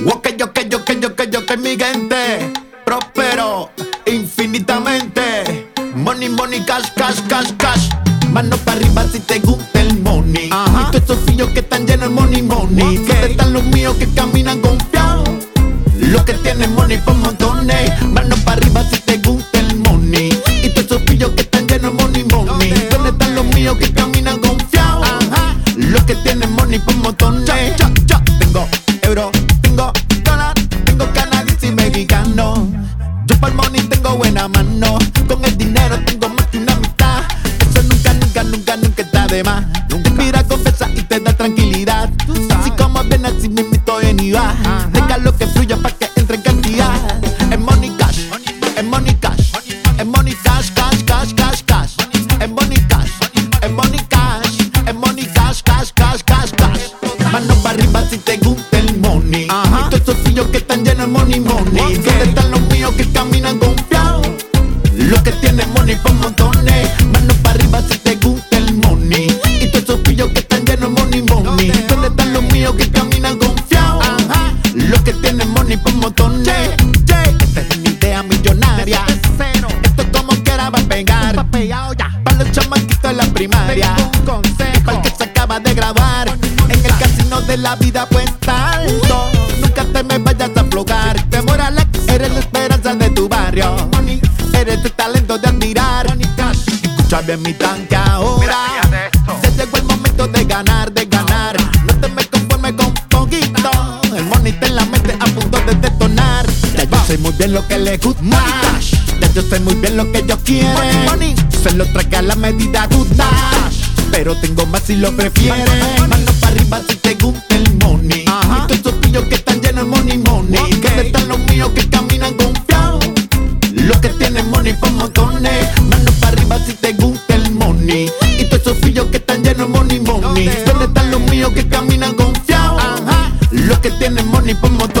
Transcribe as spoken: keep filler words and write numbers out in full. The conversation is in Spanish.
Ok, ok, ok, ok, ok, mi gente. Prospero infinitamente. Money, money, cash, cash, cash, cash. Mano para arriba si te gusta el money. Ajá. Y todos esos fillos que están llenos de money, money. Okay. ¿Dónde están los míos que caminan confiados? Los que tienen money por montones. Mano para arriba si te gusta el money. Y todos esos fillos que están llenos de money, money. ¿Dónde están los míos que caminan confiados? Ajá. Los que tienen money por montones. Yo, yo, yo tengo euro, tengo dólar, tengo canadiense y mexicano. Yo para el money tengo buena mano. Con el dinero tengo más que una mitad. Eso nunca, nunca, nunca, nunca está de más. Nunca. Mira, confesa y te da tranquilidad. Así como bien, así me invito en I V A. Deja lo que fluya pa' que entre en cantidad. Es money cash, es money cash, es money cash, cash, cash, cash, cash. Es money cash, es money cash, es money cash, cash, cash, cash, cash. Mano para arriba si te gusta el money. Ajá. Y todos esos fillos que están llenos de money, money. Okay. ¿Dónde están los míos que caminan confiados? Los que tienen money por montones. Mano para arriba si te gusta el money. Y todos esos pillos que están llenos de money, money. ¿Dónde están los míos que caminan confiados? Ajá. Los que tienen money por montones. Yeah, yeah. Esta es mi idea millonaria. Esto como quiera va a pegar. Para los chamaquitos de la primaria. Y para el que se acaba de graduar. En el casino de la vida pues alto. Nunca te me vayas a aflojar. Te Moralex, eres la esperanza de tu barrio. Eres tu talento de admirar. Escucha bien mi tanque ahora. Se llegó el momento de ganar, de ganar. No te me conformes con poquito. El money está en la mente a punto de detonar. Ya yo sé muy bien lo que le gusta. Ya yo sé muy bien lo que ellos quieren. Se lo traje a la medida justa. Pero tengo más si lo prefieres. Mano para arriba si te gusta el money. Ajá. Y todos esos pillos que están llenos de money, money. Okay. ¿Dónde están los míos que caminan confiados? Los que tienen money por montones. Mano para arriba si te gusta el money. Y todos esos pillos que están llenos de money, money. ¿Dónde están los míos que caminan confiados? Ajá. Los que tienen money por montones.